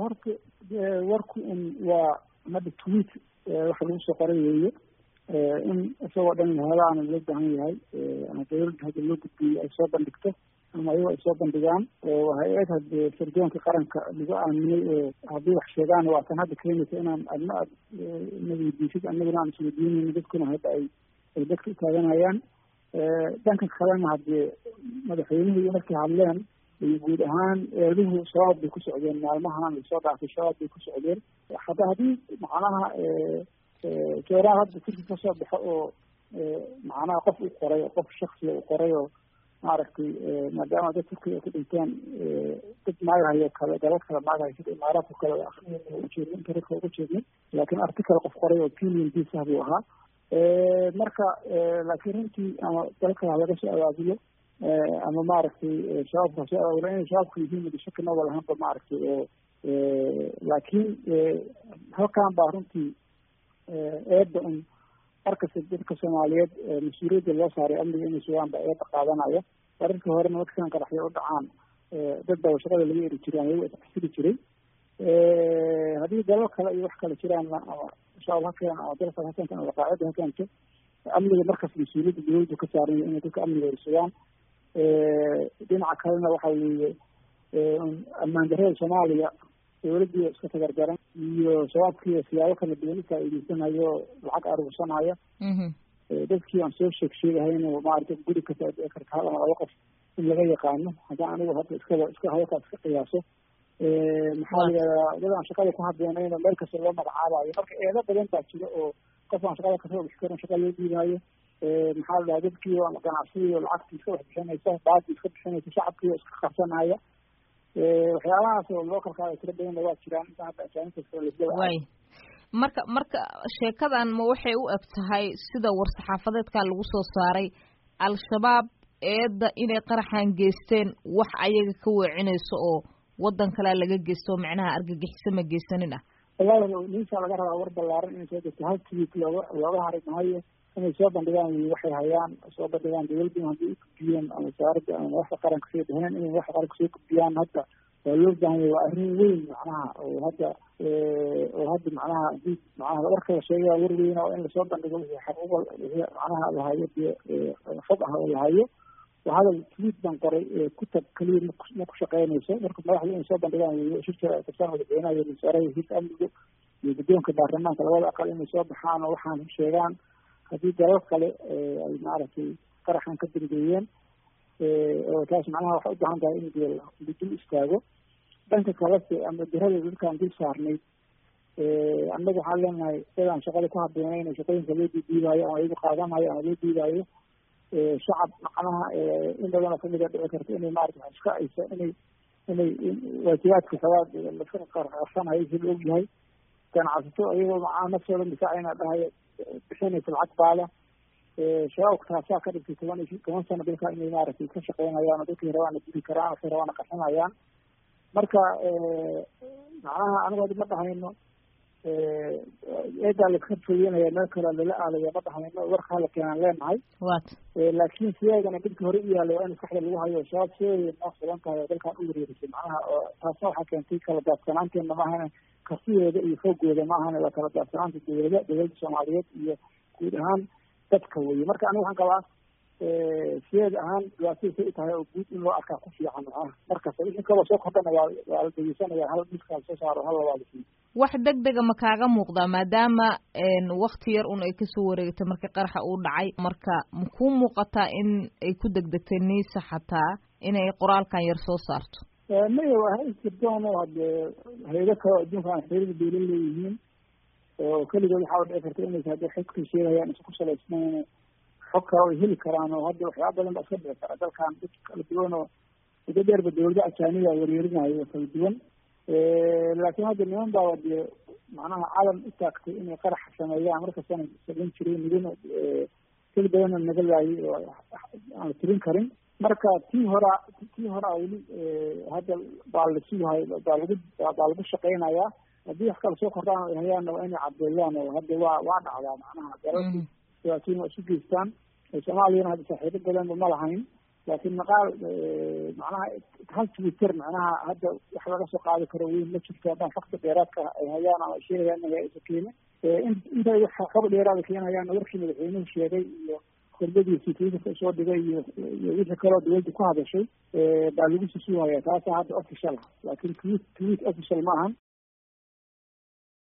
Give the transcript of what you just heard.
horta warku waa hadda tweet waxa lagu soo qoray weeye in isagoo dhan helaana loo baahan yahay ama dawladda hadda loo gudbiyey ay soo bandhigto ama ayago ay soo bandhigaan oo hay-ad hadde sirdoonka qaranka lagu aaminay oo haddii wax sheegaan waa tan hadda keenaysa inaan adna aad naweydiisid annaguna aan isweydiinayno dadkuna hadda ay dadka utaaganayaan dhanka kalena haddee madaxweynuhu markay hadleen iyo guud ahaan eeduhu shabaab bay ku socdeen maalmahan lasoo dhaafay shabaab bay ku socdeen hadda haddii macnaha jooraal hadda kursi kasoo baxo oo macnaha qof u qoray qof shaksiga u qoray oo maaragtay maadaama dad turkiya ay ku dhinteen dad maagahayo kale dalad kale maagahayo sida imaaraadka kale akriya ujeedna internetka uga jeednay laakiin article qof qoray oo opinion piece ah buu ahaa marka laakiin runtii ama dalka laga soo abaabulo ama maaragtay shabaabka soo abaabulo inay shabaabka yihiin midashaki noba lahaanba maaragtay oo laakiin halkan baa runtii eedda un markasta dadka soomaaliyeed mas-uuliyadda loo saaray amniga inay sugaan ba eedda qaadanaya mararkii horena markaan qaraxyo u dhacaan dad baa shaqada laga eri jiray ama iyago isxasili jiray haddii dalal kale iyo wax kale jiraan ama shabaab ha keeno ama dalka ha keento ama qaacida ha keento amniga markas mas-uuliyadda dawladdu ka saaranya inay dadka amniga ersugaan dhinaca kalena waxa weeye ammaan darrada soomaaliya dawladdii iska tagargaran iyo shabaabkii siyaabo kala duwan ufaa'iideysanayo lacag aruursanaya dadkii aan soo sheegahayno maarata guri kasta adii karta hal ama laba qof in laga yaqaano haddii anigu hadda iska hadalkaas iska qiyaaso maxaa la yidhahdaa dad aan shaqada ku habeynayno meel kasta loo magacaabayo marka eedo badan baa jira oo qof aan shaqada kasoo bixi karin shaqa loo dhiibaayo maxaa la dhahaa dadkii oo ganacsigii oo lacagtii iska wax bixinaysa baadii iska bixinaysa shacabkii oo iska qabsanaya waxyaabahaas oo loo kalkaada tiro badanna waa jiraan inta hadda ajaanibta way marka sheekadan ma waxay u eg tahay sida war-saxaafadeedka lagu soo saaray al-shabaab eedda inay qaraxan geysteen wax ayaga ka weecinayso oo waddan kalea laga geysto oo macnaha argagixiso ma geysanin ah wallahi ninsa laga rabaa war ballaaran inay soo degto hal tweet looga hari mahayo inay soo bandhigaan waxay hayaan soo bandhigaan dawladdu haddii ugudbiyeen ama wasaaradda ama madaxda qaranka soo dheheen inay madaxda qaranka soo gudbiyaan hadda waa loo baahan yahay waa arrin weyn macnaha oo hadda macnaha hadii macnaha warka la sheegay waa war weyna oo in lasoo bandhigo wixii xaquuqa wixii macnaha lahayo dee xog ah oo lahayo waa hadal tweet baan qoray kutab keliya ma ku shaqeynayso marka madaxda inay soo bandhigaan weyo shirka kabtaan madaxweynaha iyo wasaaraha heshiiska amniga iyo guddoonka baarlamaanka labada aqal inay soo baxaan oo waxaan sheegaan haddii dalal kale ay maaragtay qaraxan ka dambeeyeen oo taas macnaha waxay u baahan tahay in dee dul istaago dhanka kalese ama dirada dadkaan dul saarnay annaga waxaan leenahay dadaan shaqada ku habeenayn shaqooyinka loo diidaayo ama iyagu qaadanayo ama loo diidaayo shacab macnaha in badanoo kamid a dhici karta inay maarata iska aysa inay waajibaadka shabaab laska qarsanayo si la og yahay ganacsato iyagoo macnaha naftooda difaacayna dhahayo bixinaysa lacag baada shabaabka taasaa ka dhigtay toban sano dalka inay maaragtay ka shaqeynayaan oo dadkii rabaana dili karaan dadkii rabaana qaxinayaan marka macnaha anigu hadda ma dhahayno eedaa laska fogeynaya meel kale lala aalayo ma dhahayno warka hala keenaan leenahay laakiin sideedana dadkii hore u yaallay waa in maskaxda lagu hayo shabaab sideeda noo sugan tahay oo dalkan u wareerisay macnaha taasna waxaa keentay kala daadsanaanteena maahana kartidooda iyo foogooda maahana waa kala daadsanaanta dawladda soomaaliyeed iyo guud ahaan dadka weye marka aniga waxaan qabaa sideed ahaan dhibaatadii say u tahay oo guud in loo arkaa ku fiican macnaha markasta wixii kaloo soo kordhana waa la dhegeysanaya hal midkaa soo saaro hal labaadasi wax degdega ma kaaga muuqdaa maadaama wakti yar un ay kasoo wareegtay markii qaraxa uu dhacay marka ma kuu muuqataa in ay ku degdegtay niisa xataa inay qoraalkan yar soo saarto maya waa hay sirdoon oo hadee hayado kaleo adduunka aan xiriir dawla leeyihiin oo keligood waxaa dhici karta inaysa hadday xogka sheegayaan isa ku salaysnayn xog kale ay heli karaan oo hadda waxyaaba badan baa iska dhici kara dalkan dad kala duwan oo muddo dheerba dawlada ajaaniga weerweerinayo kala duwan laakiin hadda niman baa dee macnaha calan u taagtay inay qarax sameeyaan markastana sameyn jiray midin keli badanna naga laayay oo aan la tirin karin marka tii horaa weli hadda baa la sugahay baa lagu shaqeynayaa haddii wax kala soo kordhaan ay hayaanna waa inay caddeeyaan oo hadda waa dhacdaa macnaha dalalkii dhibaatooyin waa isu geystaan soomaaliyana hadda saaxiibo badanba ma lahayn laakiin maqaal macnaha hal Twitter macnaha hadda wax laga soo qaadi karo weyn ma jirto haddaan fakta dheeraadka ay hayaan ama sheegayaan inay aysan keenin inta wax kaba dheeraada keenayaan warkii madaxweynuhu sheegay iyo khudbadiisii Twitterka soo dhigay iyo wixii kaloo dowladda ku hadashay baa lagu sisuuhayaa taasa hadda official laakiin tweet official ma ahan